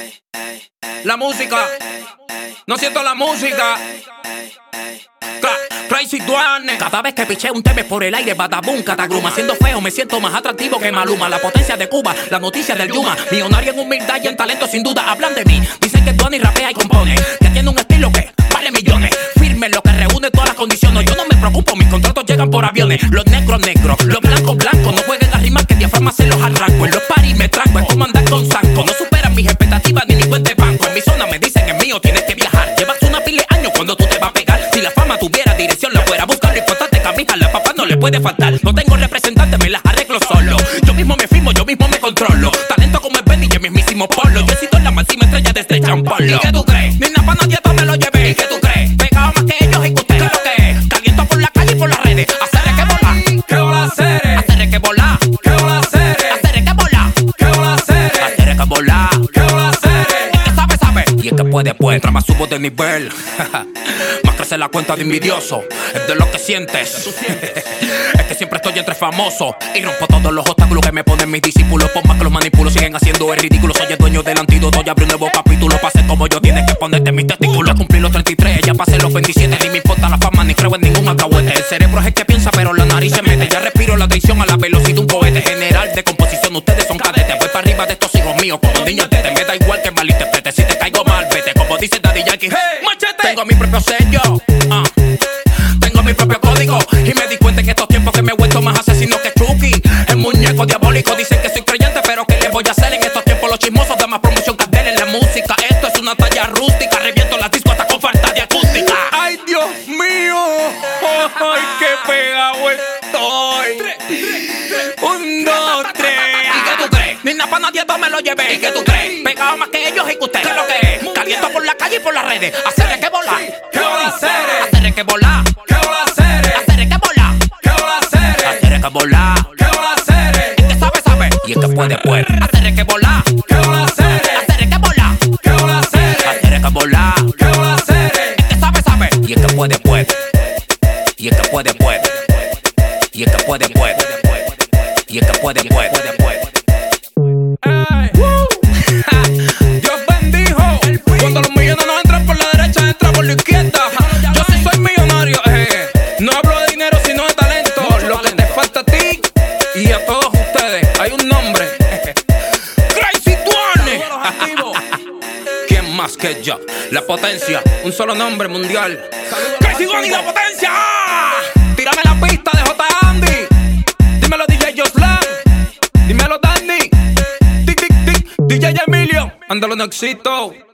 La música, no siento la música. Crazy Duane. Cada vez que piché un tema por el aire, badaboom, catagruma. Siendo feo me siento más atractivo que Maluma. La potencia de Cuba, la noticia del Yuma. Millonario en humildad y en talento sin duda. Hablan de mí, dicen que Duane rapea y compone, que tiene un estilo que vale millones. Firme lo que reúne todas las condiciones. Yo no me preocupo, mis contratos llegan por aviones. Los negros negros, los blancos blancos. No jueguen a rimar que diafragma se los arranco. En los paris me tranco, es como andar con Sanco. No superan mis expectativas ni mi cuenta de banco. En mi zona me dicen es mío, tienes que viajar. Llevas una pila de años cuando tú te vas a pegar. Si la fama tuviera dirección, la fuera a buscar. Lo importante que a mi hija la papá no le puede faltar. No tengo representante, me las arreglo solo. Yo mismo me firmo, yo mismo me controlo. Talento como el Benny y el mismísimo Polo. Yo he sido la máxima estrella desde Champolo. ¿Y qué tú crees? Ni nada para nadie, me lo llevé. ¿Y qué tú crees? Pegado más que ellos y que usted. ¿Qué es lo que es? Caliento por la calle y por las redes. Hacer que volar. ¿Qué vola hacer? Hacer que volar. ¿Qué vola hacer? Hacer que volar. ¿Qué vola hacer? Hacer que volar. ¿Qué vola hacer? El que sabe, sabe. Y el que puede, puede. Mientras más subo de nivel, más crece la cuenta de envidioso. Es de lo que sientes. Es que siempre estoy entre famosos y rompo todos los obstáculos que me ponen mis discípulos. Por más que los manipulo, siguen haciendo el ridículo. Soy el dueño del antídoto y abrí un nuevo capítulo. Pase como yo, tienes que ponerte mis testículos. Cumplí los 33, ya pasé los 27. Ni me importa la fama, ni creo en ningún alcahuete. El cerebro es el que piensa, pero la nariz se mete. Ya respiro la traición a la velocidad de un cohete. General de composición, ustedes son cadetes. Voy para arriba de estos hijos míos como niños te me da igual que malinterprete. Si te caigo mal, vete. Como dice Daddy Yankee, ¡Hey, machete! tengo mi propio sello, tengo mi propio código. Y me di cuenta en estos tiempos que me he vuelto más asesino que Chucky. El muñeco diabólico, dicen que soy creyente, pero ¿qué les voy a hacer en estos tiempos? Los chismosos dan más promoción que Adele en la música. Esto es una talla rústica, reviento las discos hasta con falta de acústica. ¡Ay, Dios mío! ¡Ay, qué pegado estoy! 1, 2, 3. ¿Y qué tú crees? Ni nada para nadie, me lo llevé. ¿Y qué tú crees? Pegado más que ellos y que usted. ¿Qué es lo que es? Caliento por la calle y por las redes. Hacer que volar. ¿Qué vola hacer? Hacer que volar. ¿Qué vola hacer? Hacer que volar. ¿Qué vola hacer? Hacer que volar. ¿Qué vola hacer? El que sabe, sabe. Y el que puede, puede. Hacer que volar. ¿Qué vola hacer? Hacer que volar. ¿Qué vola hacer? Hacer que volar. ¿Qué vola hacer? El que sabe, sabe. Y el que puede, puede. Y el que puede, puede. Y el que puede, puede. Y el que puede, puede. Ay. Dios bendijo. Cuando los millones no entran por la derecha, entran por la izquierda. Yo sí soy millonario. No hablo de dinero, sino de talento. Lo que te falta a ti y a todos ustedes. Hay un nombre. Crazy Duane. ¿Quién más que yo? La potencia, un solo nombre mundial. Crazy Duane y la potencia. Tírame la pista de J. Andy. Dímelo DJ Joslan. Dímelo Danny. Tic, tic, tic. DJ Emilio. Ándalo, no exito.